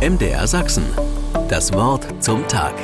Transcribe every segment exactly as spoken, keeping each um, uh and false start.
M D R Sachsen. Das Wort zum Tag.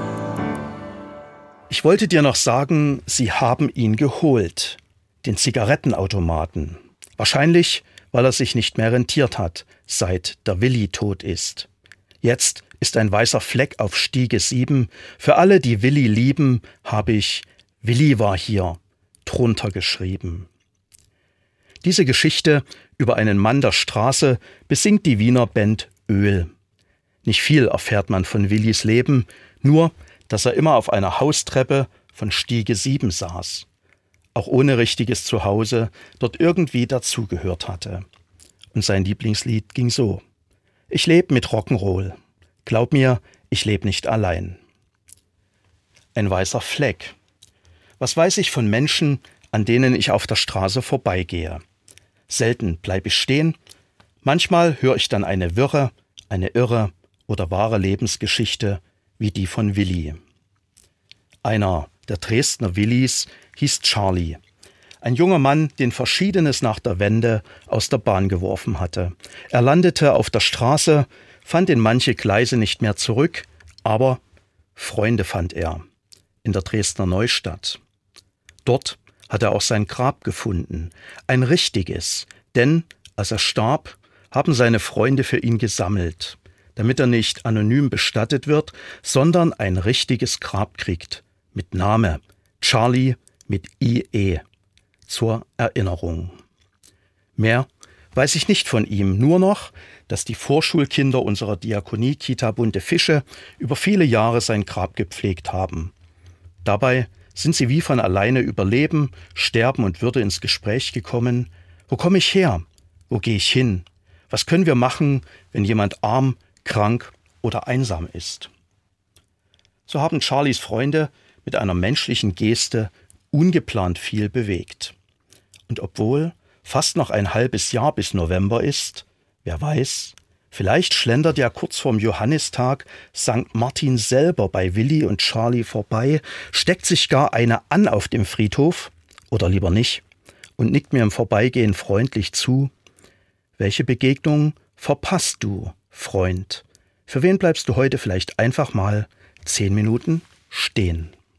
Ich wollte dir noch sagen, sie haben ihn geholt, den Zigarettenautomaten. Wahrscheinlich, weil er sich nicht mehr rentiert hat, seit der Willi tot ist. Jetzt ist ein weißer Fleck auf Stiege sieben. Für alle, die Willi lieben, habe ich Willi war hier drunter geschrieben. Diese Geschichte über einen Mann der Straße besingt die Wiener Band Öl. Nicht viel erfährt man von Willis Leben, nur, dass er immer auf einer Haustreppe von Stiege sieben saß. Auch ohne richtiges Zuhause dort irgendwie dazugehört hatte. Und sein Lieblingslied ging so: Ich leb mit Rock'n'Roll. Glaub mir, ich leb nicht allein. Ein weißer Fleck. Was weiß ich von Menschen, an denen ich auf der Straße vorbeigehe? Selten bleibe ich stehen. Manchmal höre ich dann eine wirre, eine irre oder wahre Lebensgeschichte wie die von Willi. Einer der Dresdner Willis hieß Charlie. Ein junger Mann, den Verschiedenes nach der Wende aus der Bahn geworfen hatte. Er landete auf der Straße, fand in manche Gleise nicht mehr zurück, aber Freunde fand er in der Dresdner Neustadt. Dort hat er auch sein Grab gefunden, ein richtiges, denn als er starb, haben seine Freunde für ihn gesammelt, damit er nicht anonym bestattet wird, sondern ein richtiges Grab kriegt, mit Name, Charlie mit I E, zur Erinnerung. Mehr weiß ich nicht von ihm, nur noch, dass die Vorschulkinder unserer Diakonie-Kita Bunte Fische über viele Jahre sein Grab gepflegt haben. Dabei sind sie wie von alleine über Leben, Sterben und Würde ins Gespräch gekommen. Wo komme ich her? Wo gehe ich hin? Was können wir machen, wenn jemand arm, krank oder einsam ist? So haben Charlies Freunde mit einer menschlichen Geste ungeplant viel bewegt. Und obwohl fast noch ein halbes Jahr bis November ist, wer weiß, vielleicht schlendert ja kurz vorm Johannistag Sankt Martin selber bei Willi und Charlie vorbei, steckt sich gar eine an auf dem Friedhof, oder lieber nicht, und nickt mir im Vorbeigehen freundlich zu. Welche Begegnung verpasst du, Freund? Für wen bleibst du heute vielleicht einfach mal zehn Minuten stehen?